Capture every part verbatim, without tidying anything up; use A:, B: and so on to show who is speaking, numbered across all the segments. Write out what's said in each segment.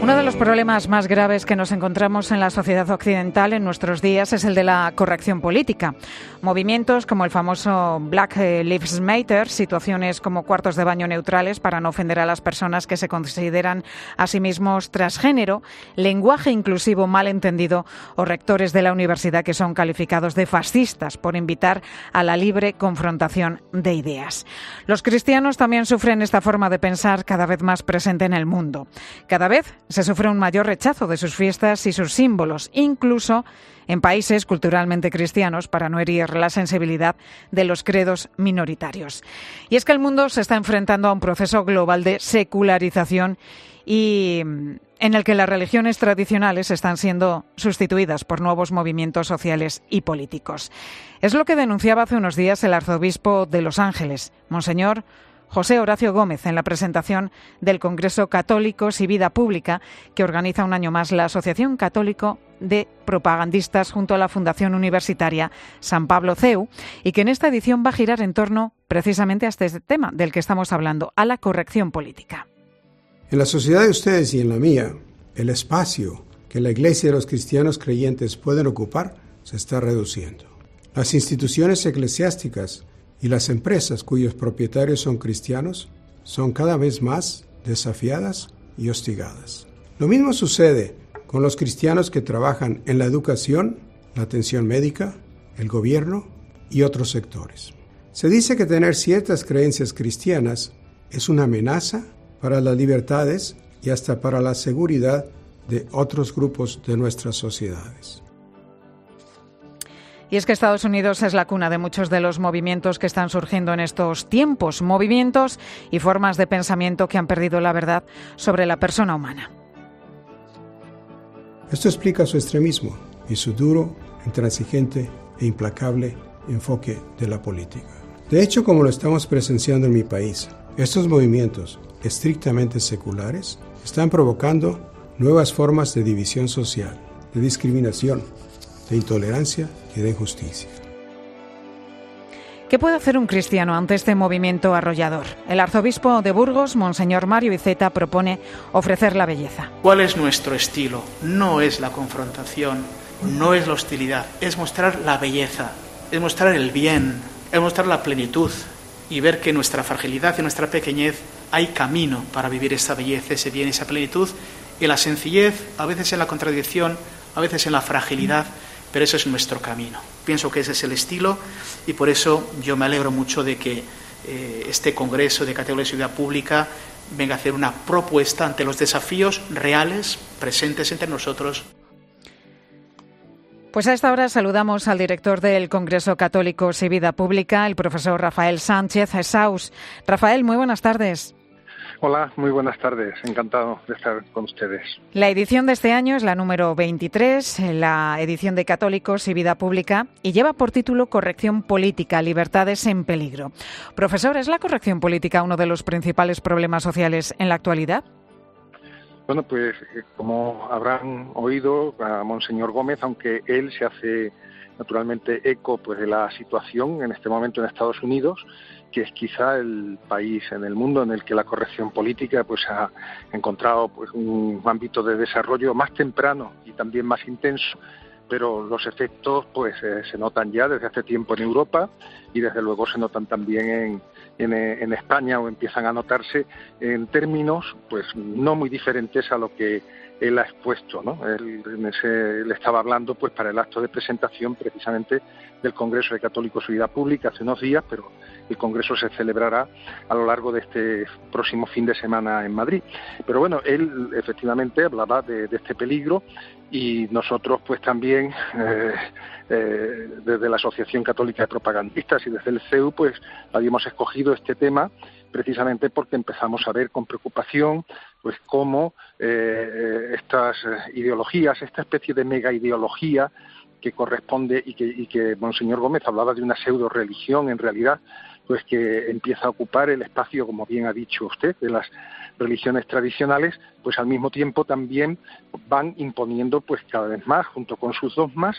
A: Uno de los problemas más graves que nos encontramos en la sociedad occidental en nuestros días es el de la corrección política. Movimientos como el famoso Black Lives Matter, situaciones como cuartos de baño neutrales para no ofender a las personas que se consideran a sí mismos transgénero, lenguaje inclusivo mal entendido o rectores de la universidad que son calificados de fascistas por invitar a la libre confrontación de ideas. Los cristianos también sufren esta forma de pensar cada vez más presente en el mundo. Cada vez se sufre un mayor rechazo de sus fiestas y sus símbolos, incluso en países culturalmente cristianos, para no herir la sensibilidad de los credos minoritarios. Y es que el mundo se está enfrentando a un proceso global de secularización y en el que las religiones tradicionales están siendo sustituidas por nuevos movimientos sociales y políticos. Es lo que denunciaba hace unos días el arzobispo de Los Ángeles, Monseñor José Horacio Gómez, en la presentación del Congreso Católicos y Vida Pública, que organiza un año más la Asociación Católico de Propagandistas junto a la Fundación Universitaria San Pablo C E U, y que en esta edición va a girar en torno precisamente a este tema del que estamos hablando, a la corrección política.
B: En la sociedad de ustedes y en la mía, el espacio que la Iglesia y los cristianos creyentes pueden ocupar se está reduciendo. Las instituciones eclesiásticas y las empresas cuyos propietarios son cristianos son cada vez más desafiadas y hostigadas. Lo mismo sucede con los cristianos que trabajan en la educación, la atención médica, el gobierno y otros sectores. Se dice que tener ciertas creencias cristianas es una amenaza para las libertades y hasta para la seguridad de otros grupos de nuestras sociedades.
A: Y es que Estados Unidos es la cuna de muchos de los movimientos que están surgiendo en estos tiempos, movimientos y formas de pensamiento que han perdido la verdad sobre la persona humana.
B: Esto explica su extremismo y su duro, intransigente e implacable enfoque de la política. De hecho, como lo estamos presenciando en mi país, estos movimientos estrictamente seculares están provocando nuevas formas de división social, de discriminación, de intolerancia y de injusticia.
A: ¿Qué puede hacer un cristiano ante este movimiento arrollador? El arzobispo de Burgos, Monseñor Mario Iceta, propone ofrecer la belleza.
C: ¿Cuál es nuestro estilo? No es la confrontación, no es la hostilidad, es mostrar la belleza, es mostrar el bien, es mostrar la plenitud y ver que en nuestra fragilidad y nuestra pequeñez hay camino para vivir esa belleza, ese bien, esa plenitud, y la sencillez, a veces en la contradicción, a veces en la fragilidad, pero ese es nuestro camino. Pienso que ese es el estilo y por eso yo me alegro mucho de que eh, este Congreso de Católicos y Vida Pública venga a hacer una propuesta ante los desafíos reales presentes entre nosotros.
A: Pues a esta hora saludamos al director del Congreso Católicos y Vida Pública, el profesor Rafael Sánchez Saus. Rafael, muy buenas tardes.
D: Hola, muy buenas tardes. Encantado de estar con ustedes.
A: La edición de este año es la número veintitrés, la edición de Católicos y Vida Pública, y lleva por título Corrección Política, Libertades en Peligro. Profesor, ¿es la corrección política uno de los principales problemas sociales en la actualidad?
D: Bueno, pues como habrán oído a Monseñor Gómez, aunque él se hace naturalmente eco pues de la situación en este momento en Estados Unidos, que es quizá el país en el mundo en el que la corrección política pues ha encontrado pues un ámbito de desarrollo más temprano y también más intenso, pero los efectos pues eh, se notan ya desde hace tiempo en Europa y desde luego se notan también en, en, en España, o empiezan a notarse en términos pues no muy diferentes a lo que él ha expuesto, ¿no? Él, en ese, le estaba hablando pues para el acto de presentación precisamente del Congreso de Católicos y Vida Pública hace unos días, pero el Congreso se celebrará a lo largo de este próximo fin de semana en Madrid. Pero bueno, él efectivamente hablaba de, de este peligro y nosotros pues también eh, eh, desde la Asociación Católica de Propagandistas y desde el C E U pues habíamos escogido este tema precisamente porque empezamos a ver con preocupación pues cómo eh, estas ideologías, esta especie de mega ideología que corresponde y que, y que Monseñor Gómez hablaba de una pseudo religión en realidad, pues que empieza a ocupar el espacio, como bien ha dicho usted, de las religiones tradicionales, pues al mismo tiempo también van imponiendo pues cada vez más, junto con sus dogmas,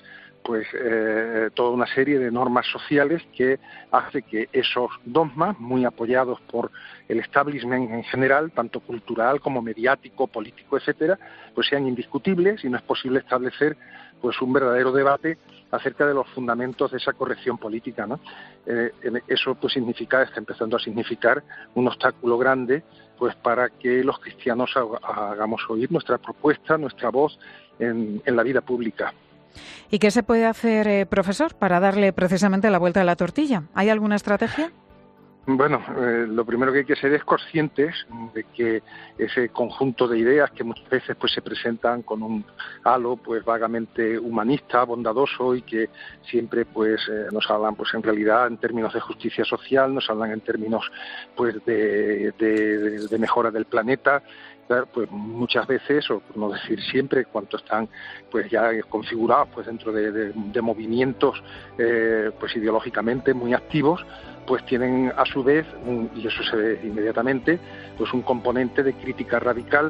D: pues eh, toda una serie de normas sociales que hace que esos dogmas, muy apoyados por el establishment en general, tanto cultural como mediático, político, etcétera, pues sean indiscutibles y no es posible establecer pues un verdadero debate acerca de los fundamentos de esa corrección política, ¿no? Eh, eso pues significa, está empezando a significar un obstáculo grande pues para que los cristianos hagamos oír nuestra propuesta, nuestra voz en, en la vida pública.
A: ¿Y qué se puede hacer, eh, profesor, para darle precisamente la vuelta a la tortilla? ¿Hay alguna estrategia?
D: Bueno, eh, lo primero que hay que ser es conscientes de que ese conjunto de ideas que muchas veces pues se presentan con un halo pues vagamente humanista, bondadoso y que siempre pues eh, nos hablan pues en realidad en términos de justicia social, nos hablan en términos pues de, de, de mejora del planeta. Pues muchas veces, o por no decir siempre, cuanto están pues ya configurados pues dentro de, de, de movimientos eh, pues ideológicamente muy activos, pues tienen a su vez, un, y eso se ve inmediatamente, pues un componente de crítica radical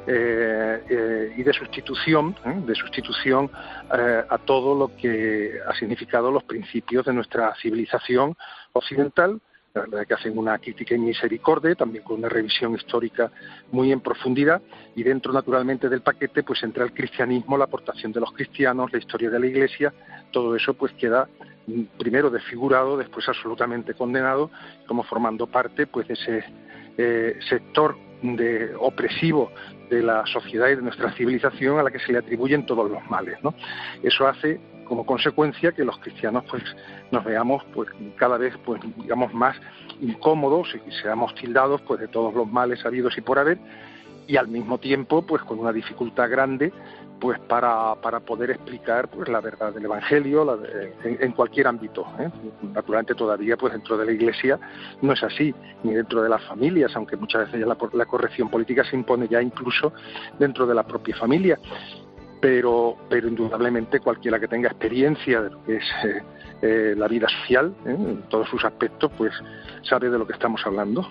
D: eh, eh, y de sustitución, ¿eh? de sustitución eh, a todo lo que ha significado los principios de nuestra civilización occidental. La verdad es que hacen una crítica en misericordia, también con una revisión histórica muy en profundidad, y dentro naturalmente del paquete pues entra el cristianismo, la aportación de los cristianos, la historia de la Iglesia, todo eso pues queda primero desfigurado, después absolutamente condenado, como formando parte pues de ese eh, sector de opresivo de la sociedad y de nuestra civilización a la que se le atribuyen todos los males, ¿no? Eso hace como consecuencia que los cristianos pues nos veamos pues cada vez pues digamos más incómodos y seamos tildados pues de todos los males habidos y por haber, y al mismo tiempo pues con una dificultad grande pues para, para poder explicar pues la verdad del Evangelio la de, en, en cualquier ámbito, ¿eh? Naturalmente todavía pues dentro de la Iglesia no es así, ni dentro de las familias, aunque muchas veces ya la, la corrección política se impone ya incluso dentro de la propia familia. Pero, pero indudablemente cualquiera que tenga experiencia de lo que es eh, eh, la vida social, ¿eh? en todos sus aspectos, pues sabe de lo que estamos hablando.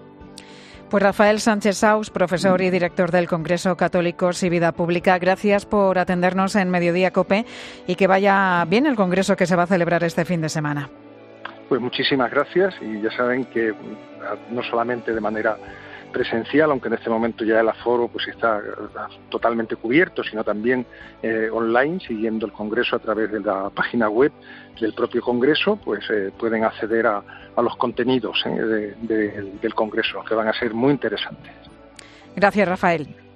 A: Pues Rafael Sánchez Saus, profesor y director del Congreso Católicos y Vida Pública, gracias por atendernos en Mediodía COPE y que vaya bien el Congreso que se va a celebrar este fin de semana.
D: Pues muchísimas gracias, y ya saben que no solamente de manera presencial, aunque en este momento ya el aforo pues está totalmente cubierto, sino también eh, online, siguiendo el Congreso a través de la página web del propio Congreso, pues eh, pueden acceder a, a los contenidos eh, de, de, del Congreso, que van a ser muy interesantes.
A: Gracias, Rafael.